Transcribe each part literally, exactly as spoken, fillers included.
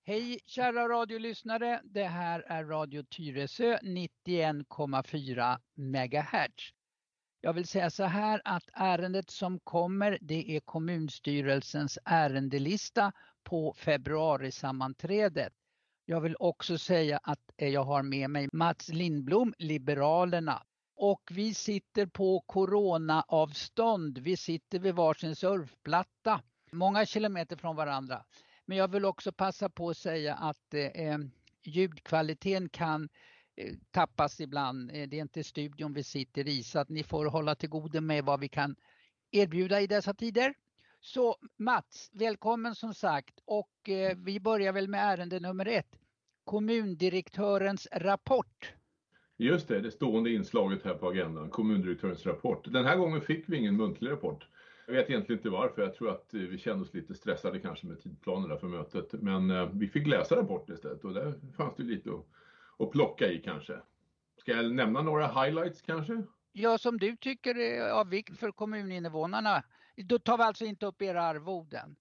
Hej kära radiolyssnare, det här är Radio Tyresö nittioen komma fyra megahertz. Jag vill säga så här att ärendet som kommer, det är kommunstyrelsens ärendelista på februarisammanträdet. Jag vill också säga att jag har med mig Mats Lindblom, Liberalerna. Och vi sitter på coronaavstånd, vi sitter vid varsin surfplatta, många kilometer från varandra. Men jag vill också passa på att säga att eh, ljudkvaliteten kan eh, tappas ibland. Eh, det är inte studion vi sitter i, så att ni får hålla till godo med vad vi kan erbjuda i dessa tider. Så Mats, välkommen som sagt. Och eh, vi börjar väl med ärende nummer ett. Kommundirektörens rapport. Just det, det stående inslaget här på agendan. Kommundirektörens rapport. Den här gången fick vi ingen muntlig rapport. Jag vet egentligen inte varför, jag tror att vi kände oss lite stressade kanske med tidplanerna för mötet. Men eh, vi fick läsa rapporten istället och där fanns det lite att, att plocka i kanske. Ska jag nämna några highlights kanske? Ja, som du tycker är av vikt för kommuninvånarna. Då tar vi alltså inte upp era arvoden.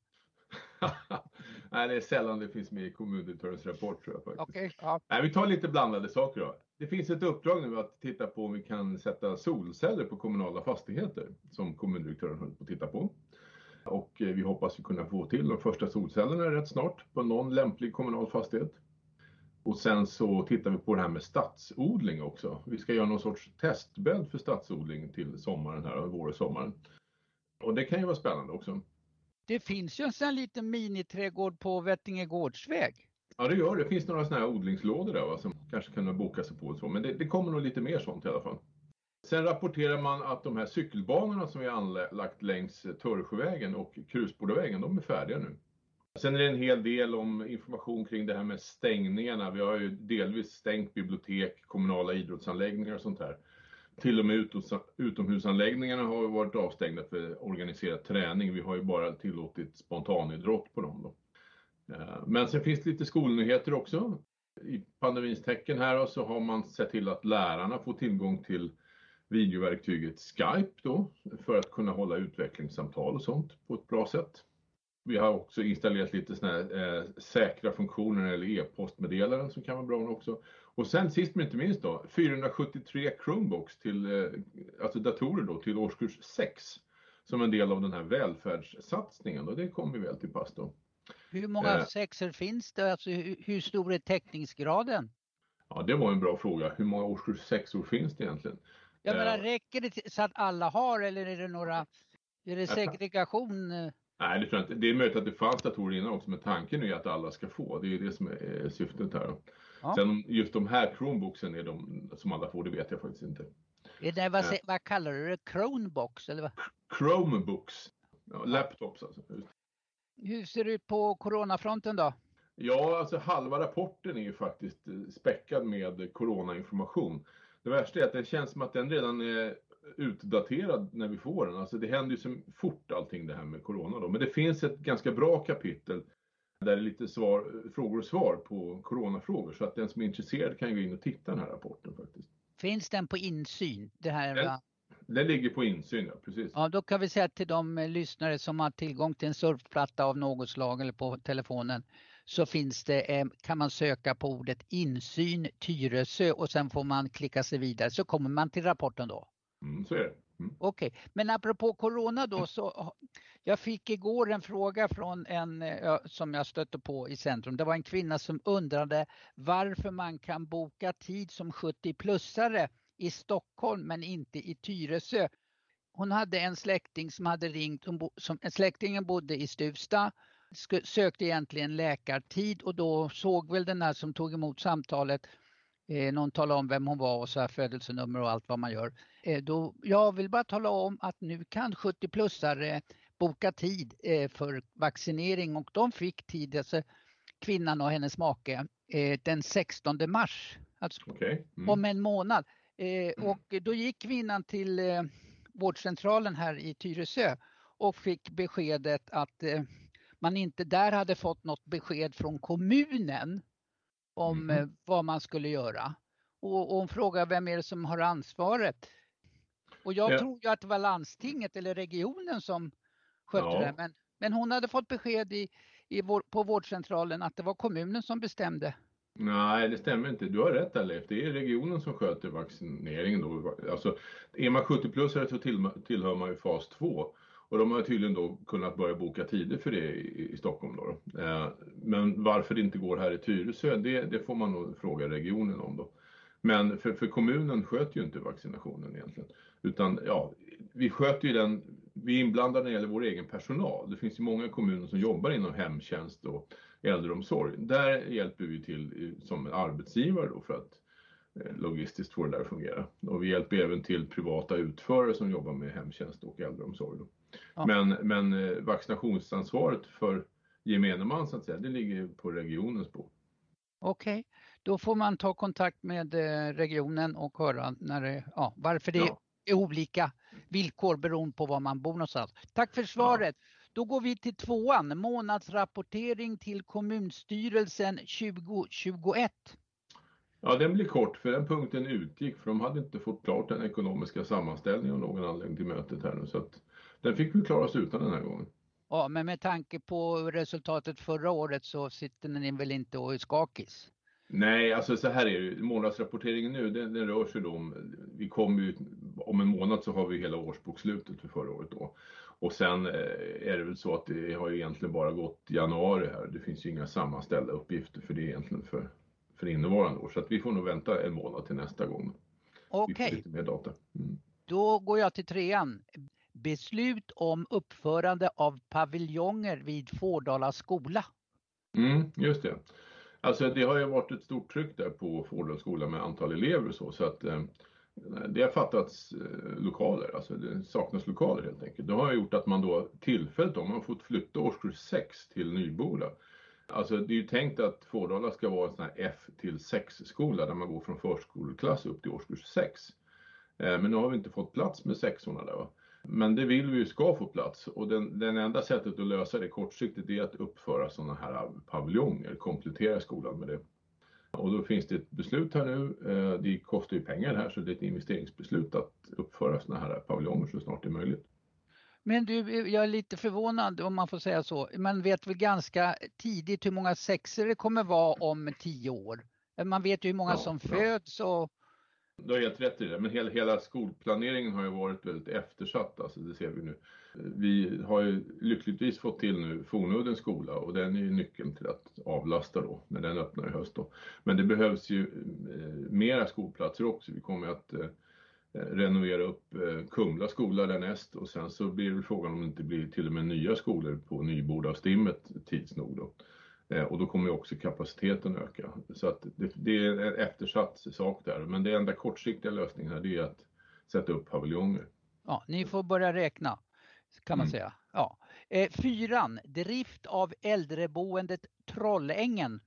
Nej, det är sällan det finns med i kommundirektörens rapport tror jag faktiskt. Okay, ja. Nej, vi tar lite blandade saker då. Det finns ett uppdrag nu att titta på om vi kan sätta solceller på kommunala fastigheter som kommundirektören håller på att titta på. Och vi hoppas att kunna få till de första solcellerna rätt snart på någon lämplig kommunal fastighet. Och sen så tittar vi på det här med stadsodling också. Vi ska göra någon sorts testbädd för stadsodling till sommaren här, vår och sommaren. Och det kan ju vara spännande också. Det finns ju en sån liten miniträdgård på Vättingegårdsväg. Ja, det gör det. Det finns några såna här odlingslådor där va, som kanske kan boka sig på och så. Men det, det kommer nog lite mer sånt i alla fall. Sen rapporterar man att de här cykelbanorna som vi har anlagt längs Törresjövägen och Krusbordavägen, de är färdiga nu. Sen är det en hel del om information kring det här med stängningarna. Vi har ju delvis stängt bibliotek, kommunala idrottsanläggningar och sånt här. Till och med utomhusanläggningarna har varit avstängda för organiserad träning. Vi har ju bara tillåtit spontanidrott på dem då. Men sen finns det lite skolnyheter också. I pandemins tecken här så har man sett till att lärarna får tillgång till videoverktyget Skype då för att kunna hålla utvecklingssamtal och sånt på ett bra sätt. Vi har också installerat lite såna här eh, säkra funktioner eller e-postmeddelanden som kan vara bra också. Och sen sist men inte minst då, fyrahundrasjuttiotre Chromebooks till, eh, alltså datorer då till årskurs sex som en del av den här välfärdssatsningen och det kommer väl till pass då. Hur många eh, sexer finns det? Alltså hur, hur stor är täckningsgraden? Ja, det var en bra fråga. Hur många årskurs sexor finns det egentligen? Jag menar, räcker det så att alla har eller är det några, är det segregation? Nej, det tror jag inte. Det är möjligt att det fanns datorer innan också, men tanken är att alla ska få. Det är det som är syftet här. Ja. Sen just de här Chromebooksen är de som alla får, det vet jag faktiskt inte. Är det, vad, äh. vad kallar du det? Chromebox eller vad? Chromebooks. Ja, laptops alltså. Just. Hur ser det ut på coronafronten då? Ja, alltså halva rapporten är ju faktiskt späckad med coronainformation. Det värsta är att det känns som att den redan är utdaterad när vi får den. Alltså det händer ju så fort allting det här med corona då. Men det finns ett ganska bra kapitel där det är lite svar, frågor och svar på coronafrågor. Så att den som är intresserad kan gå in och titta den här rapporten faktiskt. Finns den på insyn? Det här, den, va? den ligger på insyn, ja, precis. Ja, då kan vi säga till de lyssnare som har tillgång till en surfplatta av något slag eller på telefonen. Så finns det, kan man söka på ordet insyn Tyresö och sen får man klicka sig vidare. Så kommer man till rapporten då. Mm, så är det. Mm. Okej, okay. Men apropå corona då så jag fick igår en fråga från en som jag stötte på i centrum. Det var en kvinna som undrade varför man kan boka tid som sjuttio-plussare i Stockholm men inte i Tyresö. Hon hade en släkting som hade ringt, som, släktingen bodde i Stuvsta, sökte egentligen läkartid och då såg väl den här som tog emot samtalet. Eh, någon talade om vem hon var och så här födelsenummer och allt vad man gör. Eh, då, jag vill bara tala om att nu kan sjuttio-plussare boka tid eh, för vaccinering och de fick tid, alltså kvinnan och hennes make, eh, den sextonde mars. Alltså okay. mm. om en månad. Eh, och då gick kvinnan till eh, vårdcentralen här i Tyresö och fick beskedet att eh, man inte där hade fått något besked från kommunen om mm. vad man skulle göra. Och, och hon frågar vem är det som har ansvaret. Och jag ja. tror ju att det var landstinget eller regionen som skötte ja. det. Men, men hon hade fått besked i, i vår, på vårdcentralen att det var kommunen som bestämde. Nej, det stämmer inte. Du har rätt, Leif. Det är regionen som sköter vaccineringen då. Alltså, är man sjuttio-plussare så tillhör man ju fas två. Och de har tydligen då kunnat börja boka tider för det i, i Stockholm då. Men varför det inte går här i Tyresö, det, det får man nog fråga regionen om då. Men för, för kommunen sköter ju inte vaccinationen egentligen. Utan ja, vi sköter ju den, vi är inblandade när det gäller vår egen personal. Det finns ju många kommuner som jobbar inom hemtjänst och äldreomsorg. Där hjälper vi till som arbetsgivare då för att logistiskt få det där att fungera. Och vi hjälper även till privata utförare som jobbar med hemtjänst och äldreomsorg då. Ja. Men, men vaccinationsansvaret för gemene man så att säga, det ligger på regionens bord. Okej, okay. Då får man ta kontakt med regionen och höra när det, ja, varför det ja. är olika villkor beroende på var man bor någonstans. Tack för svaret. Ja. Då går vi till tvåan, månadsrapportering till kommunstyrelsen tjugo tjugoett. Ja, den blir kort för den punkten utgick för de hade inte fått klart den ekonomiska sammanställningen av någon anledning till mötet här nu så att den fick vi klara oss utan den här gången. Ja, men med tanke på resultatet förra året så sitter ni väl inte och är skakis? Nej, alltså så här är det. Månadsrapporteringen nu, den, den rör sig då om, vi kommer ju, om en månad så har vi hela årsbokslutet för förra året då. Och sen är det väl så att det har egentligen bara gått januari här. Det finns ju inga sammanställda uppgifter för det är egentligen för, för innevarande år. Så att vi får nog vänta en månad till nästa gång. Okej. Vi får lite mer data. Mm. Då går jag till trean. Beslut om uppförande av paviljonger vid Fårdala skola. Mm, just det. Alltså det har ju varit ett stort tryck där på Fårdala skola med antal elever och så. Så att eh, det har fattats eh, lokaler, alltså det saknas lokaler helt enkelt. Det har gjort att man då tillfälligt om man har fått flytta årskurs sex till Nyboda. Alltså det är ju tänkt att Fårdala ska vara en sån här F till sex skola där man går från förskoleklass upp till årskurs sex. Eh, men nu har vi inte fått plats med sexorna där va. Men det vill vi ju ska få plats och den, den enda sättet att lösa det kortsiktigt är att uppföra sådana här paviljonger, komplettera skolan med det. Och då finns det ett beslut här nu, det kostar ju pengar här så det är ett investeringsbeslut att uppföra sådana här paviljonger så snart det är möjligt. Men du, jag är lite förvånad om man får säga så, man vet väl ganska tidigt hur många sexor det kommer vara om tio år. Man vet ju hur många ja, som ja. föds och... Du har helt rätt i det, men hela, hela skolplaneringen har ju varit väldigt eftersatt, alltså det ser vi nu. Vi har ju lyckligtvis fått till nu Fornuddens skola och den är ju nyckeln till att avlasta då när den öppnar i höst då. Men det behövs ju eh, mera skolplatser också. Vi kommer att eh, renovera upp eh, Kumla skola därnäst och sen så blir det frågan om det inte blir till och med nya skolor på Nyboda och Stimmet tids nog då. Och då kommer ju också kapaciteten öka. Så att det, det är en eftersatt sak där. Men det enda kortsiktiga lösningen här det är att sätta upp paviljonger. Ja, ni får börja räkna kan man mm. säga. Ja. Eh, fyran, drift av äldreboendet Trollängen.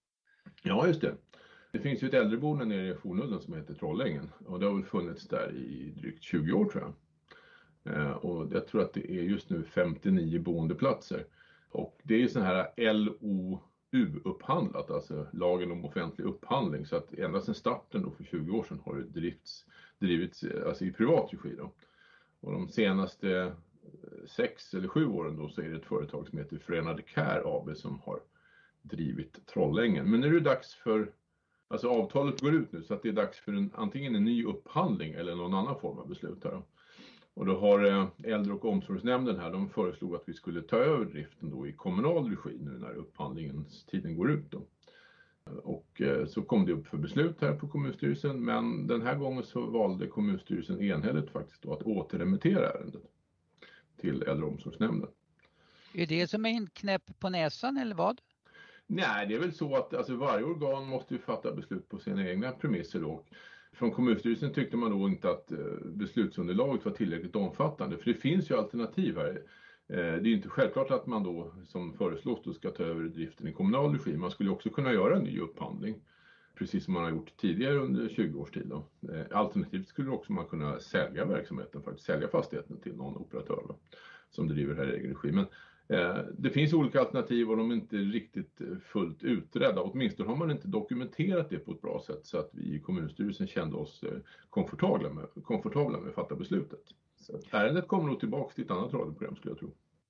Ja, just det. Det finns ju ett äldreboende nere i Fornudden som heter Trollängen. Och det har väl funnits där i drygt tjugo år tror jag. Eh, och jag tror att det är just nu femtionio boendeplatser. Och det är ju sån här L O U-upphandlat, alltså lagen om offentlig upphandling. Så att ända sedan starten då för tjugo år sedan har det drivits, drivits alltså i privat regi då. Och de senaste sex eller sju åren då så är det ett företag som heter Förenade Care A B som har drivit Trollängen. Men nu är det dags för, alltså avtalet går ut nu så att det är dags för en, antingen en ny upphandling eller någon annan form av beslut här då. Och då har äldre- och omsorgsnämnden här, de föreslog att vi skulle ta över driften då i kommunal regi nu när upphandlingens tiden går ut då. Och så kom det upp för beslut här på kommunstyrelsen, men den här gången så valde kommunstyrelsen enhälligt faktiskt då att återremittera ärendet till äldre- och omsorgsnämnden. Är det som en knäpp på näsan eller vad? Nej, det är väl så att alltså, varje organ måste ju fatta beslut på sina egna premisser då. Från kommunstyrelsen tyckte man då inte att beslutsunderlaget var tillräckligt omfattande. För det finns ju alternativ här. Det är ju inte självklart att man då som föreslås då ska ta över driften i kommunal regi. Man skulle också kunna göra en ny upphandling. Precis som man har gjort tidigare under tjugo års tid då. Alternativt skulle också man kunna sälja verksamheten, faktiskt sälja fastigheten till någon operatör då, som driver här i egen regi. Men det finns olika alternativ och de är inte riktigt fullt utredda. Åtminstone har man inte dokumenterat det på ett bra sätt så att vi i kommunstyrelsen kände oss komfortabla med, komfortabla med att fatta beslutet. Så ärendet kommer nog tillbaka till ett annat radioprogram skulle jag tro.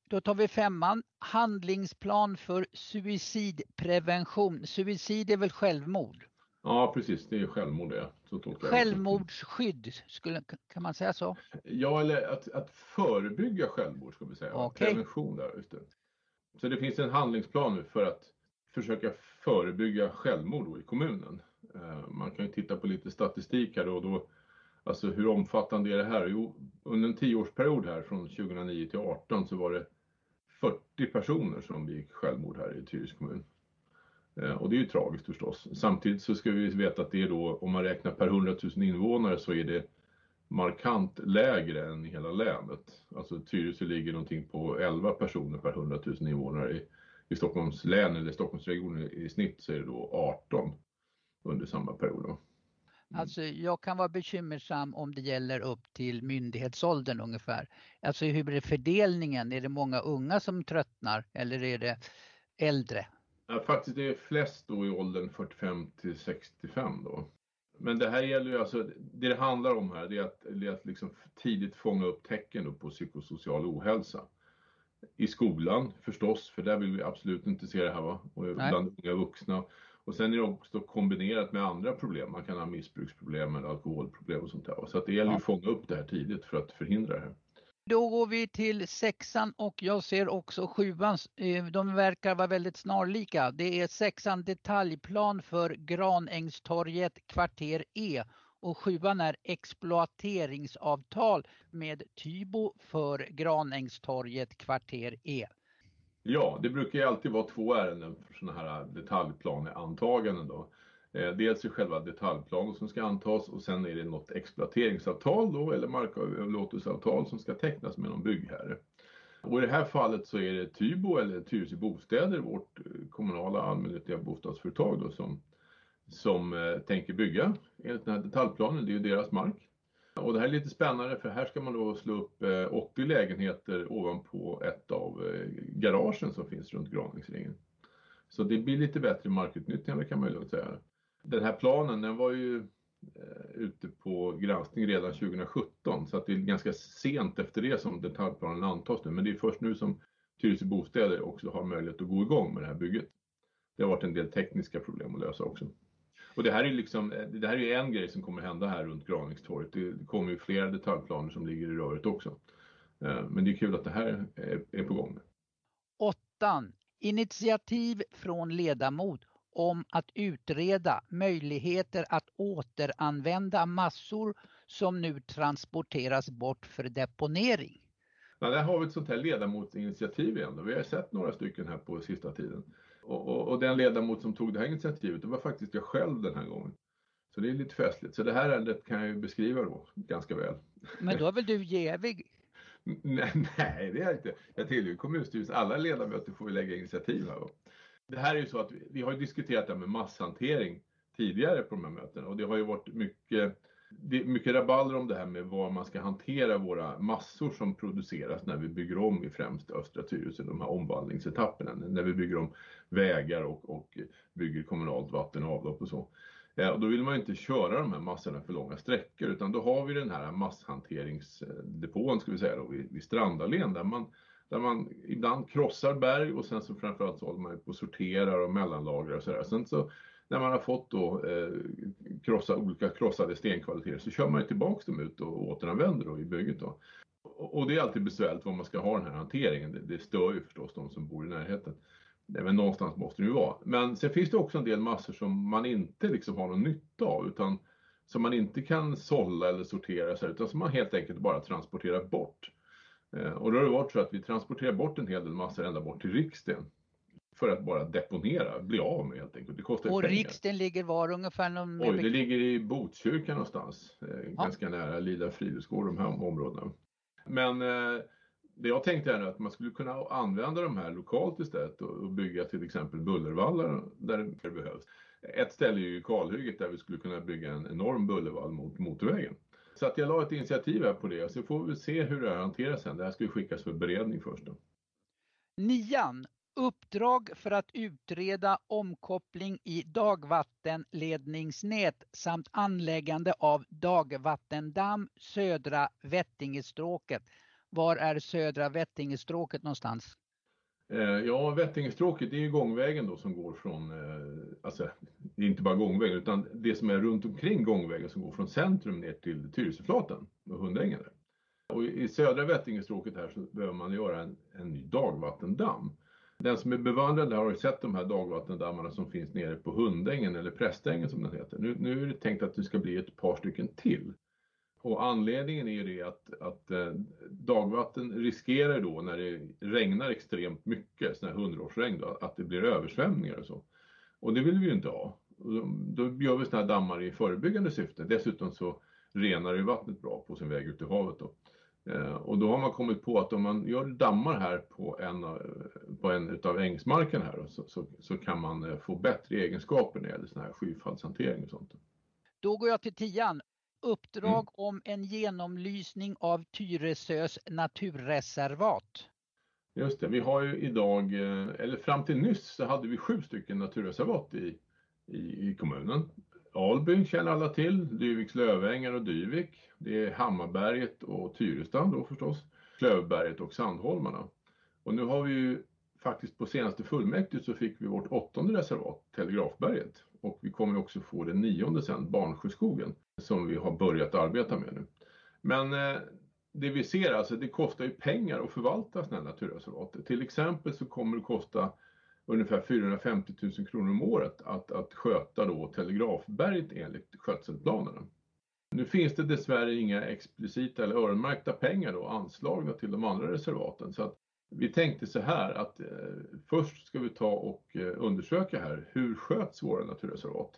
Då tar vi femman. Handlingsplan för suicidprevention. Suicid är väl självmord? Ja, precis. Det är självmord det. Så Självmordsskydd, skulle, kan man säga så? Ja, eller att, att förebygga självmord ska vi säga. Okay. Prevention där, just det. Så det finns en handlingsplan nu för att försöka förebygga självmord i kommunen. Man kan ju titta på lite statistik här då och då. Alltså hur omfattande är det här? Jo, under en tioårsperiod här från tjugohundranio till arton så var det fyrtio personer som begick självmord här i Tyresö kommun. Och det är ju tragiskt förstås. Samtidigt så ska vi veta att det är då, om man räknar per hundratusen invånare så är det markant lägre än i hela länet. Alltså Tyresö ligger någonting på elva personer per hundratusen invånare. I, i Stockholms län eller Stockholmsregionen i snitt så är det då arton under samma period. Mm. Alltså jag kan vara bekymmersam om det gäller upp till myndighetsåldern ungefär. Alltså hur är fördelningen? Är det många unga som tröttnar eller är det äldre? Ja, faktiskt det är flest då i åldern fyrtiofem till sextiofem då. Men det här gäller ju alltså, det det handlar om här det är att, det är att liksom tidigt fånga upp tecken då på psykosocial ohälsa. I skolan förstås, för där vill vi absolut inte se det här va? Och bland unga vuxna. Och sen är det också kombinerat med andra problem. Man kan ha missbruksproblem eller alkoholproblem och sånt där. Så att det gäller ju att fånga upp det här tidigt för att förhindra det här. Då går vi till sexan och jag ser också sjuan. De verkar vara väldigt snarlika. Det är sexan detaljplan för Granängstorget kvarter E. Och sjuan är exploateringsavtal med Tybo för Granängstorget kvarter E. Ja, det brukar ju alltid vara två ärenden för sådana här detaljplaneantaganden då. Dels är själva detaljplanen som ska antas och sen är det något exploateringsavtal då eller marköverlåtelseavtal som ska tecknas med någon byggherre. Och i det här fallet så är det Tybo eller Tyresö Bostäder, vårt kommunala allmännyttiga bostadsföretag då, som, som eh, tänker bygga enligt den här detaljplanen. Det är ju deras mark. Och det här är lite spännande för här ska man då slå upp eh, åttio lägenheter ovanpå ett av eh, garagen som finns runt Granängsringen. Så det blir lite bättre markutnyttjande kan man ju säga. Den här planen den var ju eh, ute på granskning redan tjugohundrasjutton så att det är ganska sent efter det som detaljplanen antas nu. Men det är först nu som Tyresö Bostäder också har möjlighet att gå igång med det här bygget. Det har varit en del tekniska problem att lösa också. Och det här är liksom, det här är en grej som kommer hända här runt Granängstorget. Det kommer ju flera detaljplaner som ligger i röret också. Men det är kul att det här är på gång. Åttan. Initiativ från ledamot om att utreda möjligheter att återanvända massor som nu transporteras bort för deponering. Ja, där har vi ett sånt här ledamotsinitiativ igen. Vi har sett några stycken här på sista tiden. Och, och, och den ledamot som tog det här initiativet, det var faktiskt jag själv den här gången. Så det är lite festligt. Så det här ärendet kan jag ju beskriva då ganska väl. Men då är väl du jävig? nej, nej, det är jag inte. Jag tillhör kommunstyrelsen. Alla ledamöter får ju lägga initiativ här. Det här är ju så att vi, vi har ju diskuterat det med masshantering tidigare på de här mötena. Och det har ju varit mycket, det är mycket rabalder om det här med var man ska hantera våra massor som produceras när vi bygger om i främst östra Tyresö, de här omvandlingsetapperna. När vi bygger om vägar och, och bygger kommunalt vatten och avlopp och så. Och då vill man inte köra de här massorna för långa sträckor utan då har vi den här masshanteringsdepån ska vi säga då, vid, vid Strandallén där man, där man ibland krossar berg och sen så framförallt så håller man på och sorterar och mellanlagrar och sådär. Sen så när man har fått då eh, krossa, olika krossade stenkvaliteter så kör man tillbaka dem ut och återanvänder då i bygget då. Och, och det är alltid besvärligt vad man ska ha den här hanteringen. Det, det stör ju förstås de som bor i närheten. Men någonstans måste det ju vara. Men sen finns det också en del massor som man inte liksom har någon nytta av. Utan som man inte kan sålla eller sortera så här, utan som man helt enkelt bara transporterar bort. Eh, och då har det varit så att vi transporterar bort en hel del massor ända bort till Riksten. För att bara deponera, bli av med helt enkelt. Det kostar och pengar. Riksten ligger var ungefär? Någon Oj, det ligger i Botkyrka någonstans. Eh, ja. Ganska nära Lida Friluftsgård, de här områdena. Men... Eh, Det jag tänkte är att man skulle kunna använda de här lokalt istället och bygga till exempel bullervallar där det behövs. Ett ställe är ju kalhygget där vi skulle kunna bygga en enorm bullervall mot motorvägen. Så att jag la ett initiativ här på det så får vi se hur det här hanteras sen. Det här ska ju skickas för beredning först då. Nian. Uppdrag för att utreda omkoppling i dagvattenledningsnät samt anläggande av dagvattendamm södra Vättingestråket. Var är södra Vättingestråket någonstans? Ja, Vättingestråket är ju gångvägen då som går från, alltså det är inte bara gångvägen utan det som är runt omkring gångvägen som går från centrum ner till Tyresöflaten och Hundängen där. Och i södra Vättingestråket här så behöver man göra en, en ny dagvattendamm. Den som är bevandrad har ju sett de här dagvattendammarna som finns nere på Hundängen eller Prästängen som den heter. Nu, nu är det tänkt att det ska bli ett par stycken till. Och anledningen är ju det att, att eh, dagvatten riskerar då när det regnar extremt mycket, sådana här hundraårsregn då, att det blir översvämningar och så. Och det vill vi ju inte ha. Och då, då gör vi sådana här dammar i förebyggande syfte. Dessutom så renar ju vattnet bra på sin väg ut i havet då. Eh, och då har man kommit på att om man gör dammar här på en, på en utav ängsmarken här då, så, så, så kan man få bättre egenskaper när det gäller sån här skyfallshantering och sånt. Då går jag till tian. Uppdrag mm. om en genomlysning av Tyresös naturreservat. Just det, vi har ju idag, eller fram till nyss så hade vi sju stycken naturreservat i, i, i kommunen. Alby känner alla till, Dyviks Lövängar och Dyvik. Det är Hammarberget och Tyrestan då förstås. Klövberget och Sandholmarna. Och nu har vi ju faktiskt på senaste fullmäktige så fick vi vårt åttonde reservat, Telegrafberget. Och vi kommer också få det nionde sen, Barnsjöskogen, som vi har börjat arbeta med nu. Men eh, det vi ser alltså, det kostar ju pengar att förvalta sådana här naturreservat. Till exempel så kommer det kosta ungefär fyrahundrafemtio tusen kronor om året att, att sköta då Telegrafberget enligt skötselplanerna. Nu finns det dessvärre inga explicita eller öronmärkta pengar då anslagna till de andra reservaten. Så att vi tänkte så här att eh, först ska vi ta och eh, undersöka här hur sköts våra naturreservat.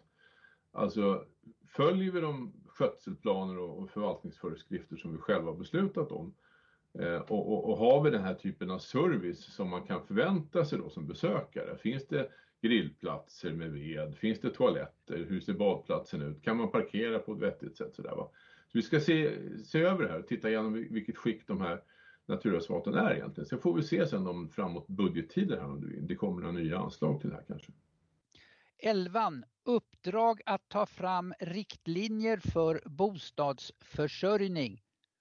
Alltså följer vi de skötselplaner och, och förvaltningsföreskrifter som vi själva beslutat om. Eh, och, och, och har vi den här typen av service som man kan förvänta sig då som besökare? Finns det grillplatser med ved? Finns det toaletter? Hur ser badplatsen ut? Kan man parkera på ett vettigt sätt? Sådär, va? Så vi ska se, se över det här och titta igenom vilket skick de här naturreservaten är egentligen. Sen får vi se sen om framåt budgettider här om det kommer några nya anslag till det här kanske. elvan. Uppdrag att ta fram riktlinjer för bostadsförsörjning.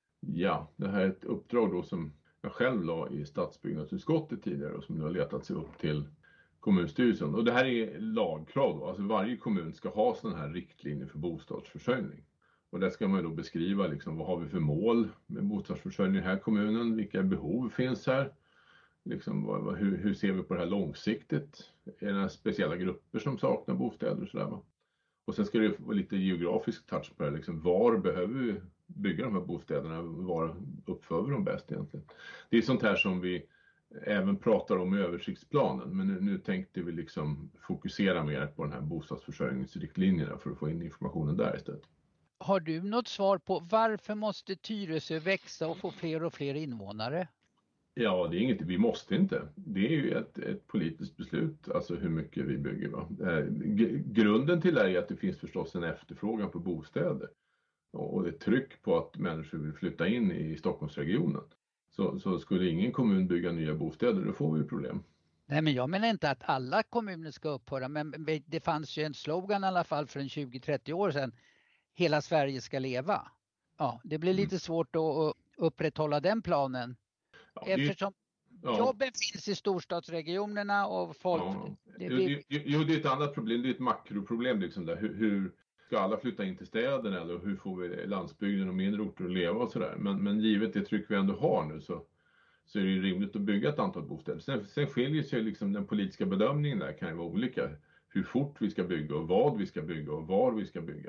Ja, det här är ett uppdrag då som jag själv la i stadsbyggnadsutskottet tidigare och som nu har letat sig upp till kommunstyrelsen. Och det här är lagkrav då, alltså varje kommun ska ha sådana här riktlinjer för bostadsförsörjning. Och där ska man ju då beskriva liksom, vad har vi för mål med bostadsförsörjning i den här kommunen, vilka behov finns här, liksom, vad, hur, hur ser vi på det här långsiktigt, är det några speciella grupper som saknar bostäder och sådär va. Och sen ska det vara lite geografisk touch på det, liksom, var behöver vi bygga de här bostäderna, var uppför vi dem bäst egentligen. Det är sånt här som vi även pratar om i översiktsplanen, men nu, nu tänkte vi liksom fokusera mer på den här bostadsförsörjningsriktlinjerna för att få in informationen där istället. Har du något svar på varför måste Tyresö växa och få fler och fler invånare? Ja, det är inget, vi måste inte. Det är ju ett, ett politiskt beslut, alltså hur mycket vi bygger. Va? G- grunden till det är att det finns förstås en efterfrågan på bostäder. Och det är tryck på att människor vill flytta in i Stockholmsregionen. Så, så skulle ingen kommun bygga nya bostäder, då får vi problem. Nej, men jag menar inte att alla kommuner ska upphöra, men det fanns ju en slogan i alla fall för en tjugo till trettio år sedan. Hela Sverige ska leva. Ja, det blir lite mm. svårt att upprätthålla den planen. Ja, eftersom ja. jobben finns i storstadsregionerna och folk... Ja. Det jo, blir... jo, jo, det är ett annat problem, det är ett makroproblem liksom där. Hur, hur ska alla flytta in till städerna eller hur får vi landsbygden och mindre orter att leva och sådär. Men, men givet det tryck vi ändå har nu så, så är det ju rimligt att bygga ett antal bostäder. Sen, sen skiljer sig liksom den politiska bedömningen där kan ju vara olika. Hur fort vi ska bygga och vad vi ska bygga och var vi ska bygga.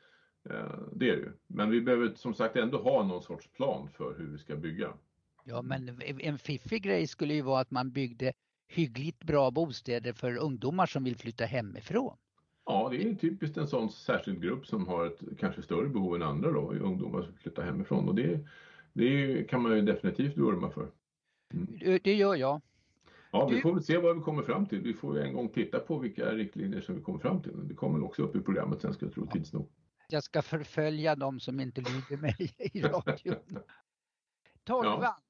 Det är det ju. Men vi behöver som sagt ändå ha någon sorts plan för hur vi ska bygga. Ja, men en fiffig grej skulle ju vara att man byggde hyggligt bra bostäder för ungdomar som vill flytta hemifrån. Ja, det är typiskt en sån särskild grupp som har ett kanske större behov än andra då, ungdomar som flyttar hemifrån. Och det, det kan man ju definitivt vurma för. Mm. Det gör jag. Ja, vi får väl se vad vi kommer fram till. Vi får ju en gång titta på vilka riktlinjer som vi kommer fram till. Det kommer också upp i programmet sen ska jag tro ja. tids nog. Jag ska förfölja dem som inte lyder mig i radion. tolvan. Ja.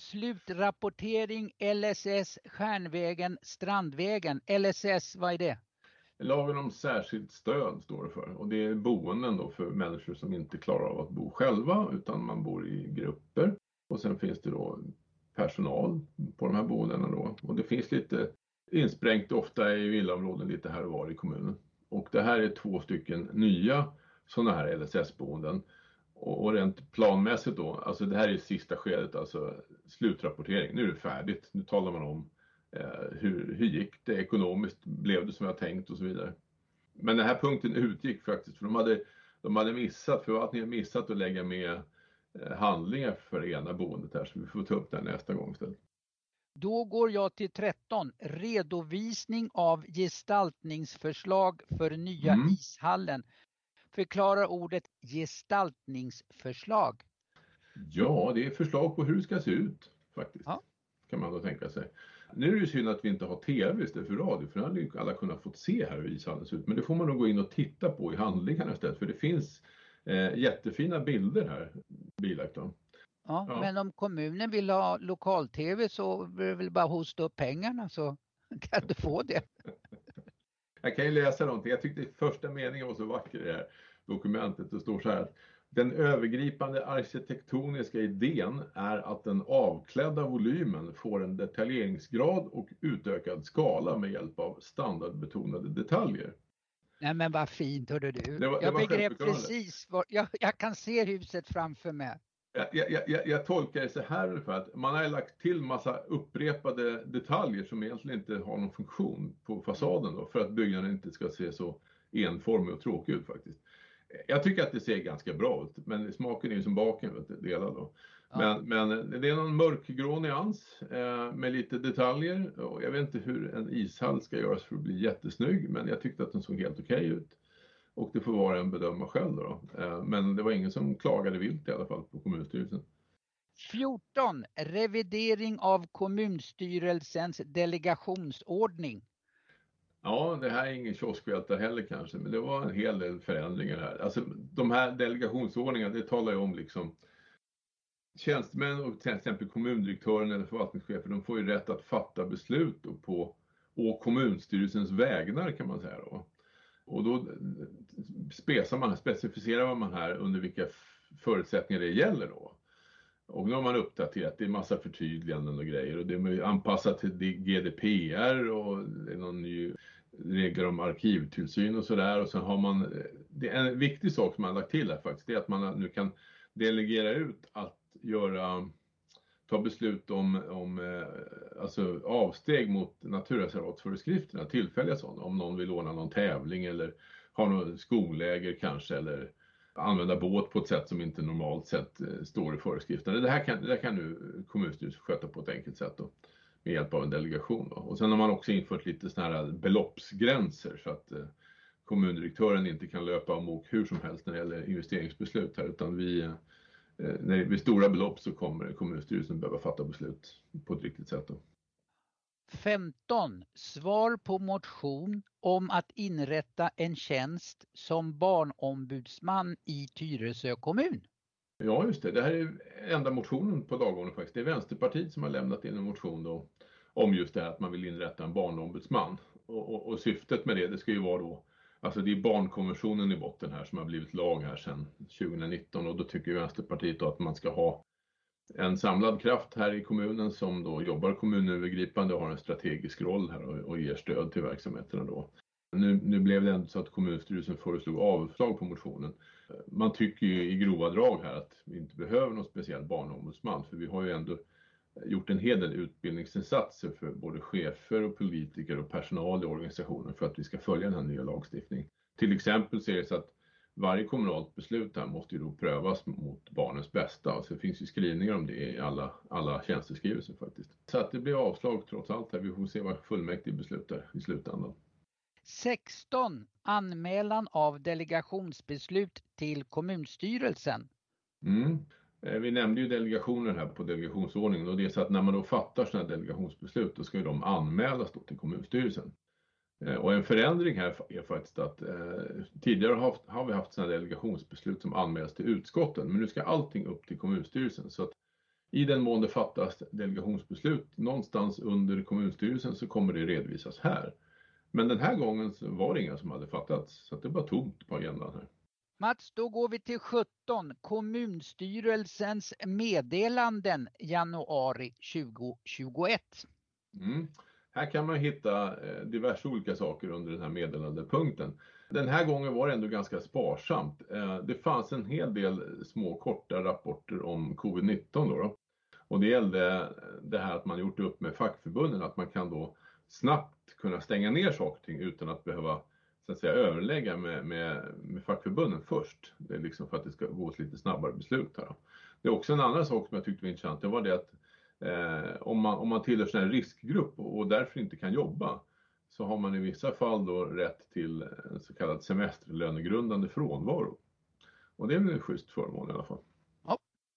Slutrapportering L S S Stjärnvägen Strandvägen. L S S, vad är det? Lagen om särskilt stöd står det för. Och det är boenden då för människor som inte klarar av att bo själva utan man bor i grupper. Och sen finns det då personal på de här boendena då. Och det finns lite insprängt ofta i villaområden lite här och var i kommunen. Och det här är två stycken nya sådana här L S S-boenden. Och rent planmässigt då, alltså det här är sista skedet, alltså slutrapportering. Nu är det färdigt, nu talar man om eh, hur, hur gick det ekonomiskt, blev det som jag tänkt och så vidare. Men den här punkten utgick faktiskt, för de hade, de hade missat, förvaltningen missat att lägga med eh, handlingar för det ena boendet här, så vi får ta upp det nästa gång istället. Då går jag till tretton. Redovisning av gestaltningsförslag för nya Mm. ishallen. Förklara ordet gestaltningsförslag. Ja, det är förslag på hur det ska se ut faktiskt. Ja. Kan man då tänka sig. Nu är det ju synd att vi inte har tv istället för radio, för då hade ju alla kunnat få se här hur ishallen ser ut. Men det får man nog gå in och titta på i handlingarna istället, för det finns eh, jättefina bilder här bilagt då. Ja, Ja. men om kommunen vill ha lokal-tv så vill det väl bara hosta upp pengarna så kan du få det. Jag kan ju läsa någonting. Jag tyckte första meningen var så vacker i det här dokumentet. Det står så här att den övergripande arkitektoniska idén är att den avklädda volymen får en detaljeringsgrad och utökad skala med hjälp av standardbetonade detaljer. Nej men vad fint, hörde du. Det var- det jag var begrep självförklarande. precis vad, jag, jag kan se huset framför mig. Jag, jag, jag, jag tolkar det så här ungefär att man har lagt till massa upprepade detaljer som egentligen inte har någon funktion på fasaden då, för att byggnaden inte ska se så enformig och tråkig ut faktiskt. Jag tycker att det ser ganska bra ut, men smaken är ju som baken, vet du, delad då. Ja. Men, men det är någon mörkgrå nyans eh, med lite detaljer, och jag vet inte hur en ishall ska göras för att bli jättesnygg, men jag tyckte att den såg helt okej ut. Och det får vara en bedöma själv då. Eh, men det var ingen som klagade vilt i alla fall på kommunstyrelsen. fjorton. Revidering av kommunstyrelsens delegationsordning. Ja, det här är ingen kioskvältare heller kanske, men det var en hel del förändringar här. Alltså de här delegationsordningarna, det talar ju om liksom tjänstemän och till exempel kommundirektören eller förvaltningschefen, de får ju rätt att fatta beslut då på och kommunstyrelsens vägnar kan man säga då. Och då spesar man, specificerar man här under vilka förutsättningar det gäller då. Och nu har man uppdaterat, det är massa förtydliganden och grejer, och det är anpassat till G D P R och det är någon ny regler om arkivtillsyn och sådär. Och sen har man, det är en viktig sak som man har lagt till här faktiskt, det är att man nu kan delegera ut att göra, ta beslut om, om alltså avsteg mot naturreservatsföreskrifterna, tillfälliga sådana, om någon vill ordna någon tävling eller ha någon skolläger kanske, eller använda båt på ett sätt som inte normalt sett står i föreskrifterna. Det här kan, det här kan nu kommunstyrelsen sköta på ett enkelt sätt då, med hjälp av en delegation då. Och sen har man också infört lite såna här beloppsgränser så att eh, kommundirektören inte kan löpa amok hur som helst när det gäller investeringsbeslut här, utan vi, eh, när det blir stora belopp så kommer kommunstyrelsen behöva fatta beslut på ett riktigt sätt då. femton. Svar på motion om att inrätta en tjänst som barnombudsman i Tyresö kommun. Ja just det, det här är enda motionen på dagordningen faktiskt. Det är Vänsterpartiet som har lämnat in en motion då om just det här att man vill inrätta en barnombudsman. Och, och, och syftet med det, det ska ju vara då, alltså det är barnkonventionen i botten här som har blivit lag här sedan tjugonitton, och då tycker Vänsterpartiet då att man ska ha en samlad kraft här i kommunen som då jobbar kommunövergripande och har en strategisk roll här och, och ger stöd till verksamheterna då. Nu, nu blev det ändå så att kommunstyrelsen föreslog avslag på motionen. Man tycker ju i grova drag här att vi inte behöver någon speciell barnombudsman, för vi har ju ändå gjort en hel del utbildningsinsatser för både chefer och politiker och personal i organisationen för att vi ska följa den här nya lagstiftningen. Till exempel så är det så att varje kommunalt beslut här måste ju då prövas mot barnens bästa. Så det finns ju skrivningar om det i alla, alla tjänsteskrivelser faktiskt. Så att det blir avslag trots allt här. Vi får se vad fullmäktige beslutar i slutändan. sexton. Anmälan av delegationsbeslut till kommunstyrelsen. Mm. Vi nämnde ju delegationer här på delegationsordningen, och det är så att när man då fattar sådana här delegationsbeslut då ska ju de anmälas då till kommunstyrelsen. Och en förändring här är faktiskt att eh, tidigare har, har vi haft sådana delegationsbeslut som anmäls till utskotten, men nu ska allting upp till kommunstyrelsen. Så att i den mån det fattas delegationsbeslut någonstans under kommunstyrelsen så kommer det redovisas här. Men den här gången så var det inga som hade fattats, så att det bara tomt på agendan här. Mats, då går vi till sjutton. Kommunstyrelsens meddelanden januari tjugohundratjugoett. Mm. Här kan man hitta diverse olika saker under den här meddelandepunkten. Den här gången var det ändå ganska sparsamt. Det fanns en hel del små korta rapporter om covid nitton då. då. Och det gällde det här att man gjort upp med fackförbunden, att man kan då snabbt kunna stänga ner saker och ting utan att behöva så att säga överlägga med, med, med fackförbunden först. Det är liksom för att det ska gå ett lite snabbare beslut här. Då. Det är också en annan sak som jag tyckte var intressant. Det var det att eh, om, man, om man tillhör en riskgrupp och därför inte kan jobba, så har man i vissa fall då rätt till en så kallad semesterlönegrundande frånvaro. Och det är väl en schysst förmån i alla fall. Ja.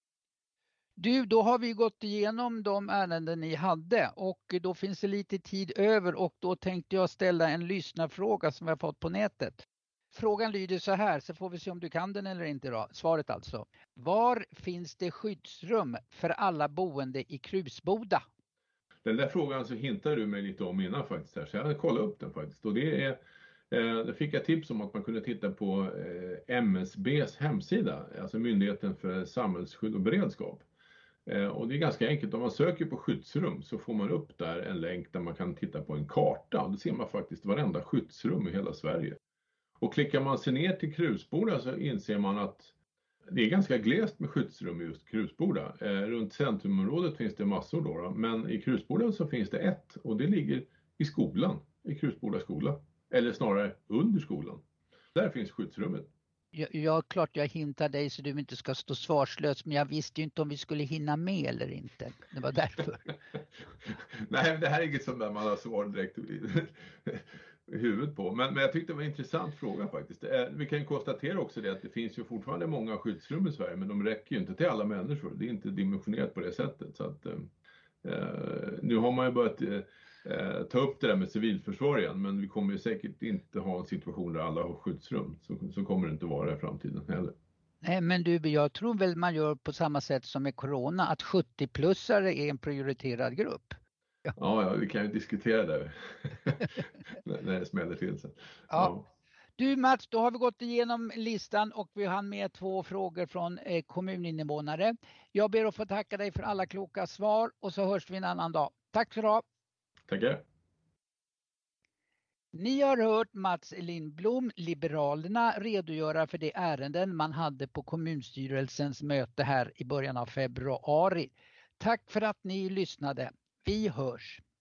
Du, då har vi gått igenom de ärenden ni hade och då finns det lite tid över och då tänkte jag ställa en lyssnarfråga som vi har fått på nätet. Frågan lyder så här, så får vi se om du kan den eller inte då. Svaret alltså. Var finns det skyddsrum för alla boende i Krusboda? Den där frågan så hintar du mig lite om innan faktiskt här, så jag hade kollat upp den faktiskt. Och det är, eh, jag fick jag tips om att man kunde titta på eh, M S B:s hemsida, alltså Myndigheten för samhällsskydd och beredskap. Eh, och det är ganska enkelt, om man söker på skyddsrum så får man upp där en länk där man kan titta på en karta. Och då ser man faktiskt varenda skyddsrum i hela Sverige. Och klickar man sig ner till Krusboda så inser man att det är ganska glest med skyddsrum i just Krusboda. Eh, runt centrumområdet finns det massor då, då. Men i Krusboda så finns det ett och det ligger i skolan, i Krusboda skola. Eller snarare under skolan. Där finns skyddsrummet. Jag, jag, klart jag hintar dig så du inte ska stå svarslös, men jag visste ju inte om vi skulle hinna med eller inte. Det var därför. Nej, det här är inget som där man har svar direkt i huvudet på. Men, men jag tyckte det var en intressant fråga faktiskt. Vi kan ju konstatera också det att det finns ju fortfarande många skyddsrum i Sverige, men de räcker ju inte till alla människor. Det är inte dimensionerat på det sättet. Så att, eh, nu har man ju börjat eh, ta upp det där med civilförsvar igen, men vi kommer ju säkert inte ha en situation där alla har skyddsrum. Så, så kommer det inte vara i framtiden heller. Nej, men du, jag tror väl man gör på samma sätt som med corona, att sjuttio-plussare är en prioriterad grupp. Ja, ja, vi kan ju diskutera det när det smäller till sen. Ja. Ja. Du Mats, då har vi gått igenom listan och vi har med två frågor från eh, kommuninvånare. Jag ber att få tacka dig för alla kloka svar och så hörs vi en annan dag. Tack så du. Tackar. Ni har hört Mats Lindblom, Liberalerna, redogöra för de ärenden man hade på kommunstyrelsens möte här i början av februari. Tack för att ni lyssnade. Vi hörs.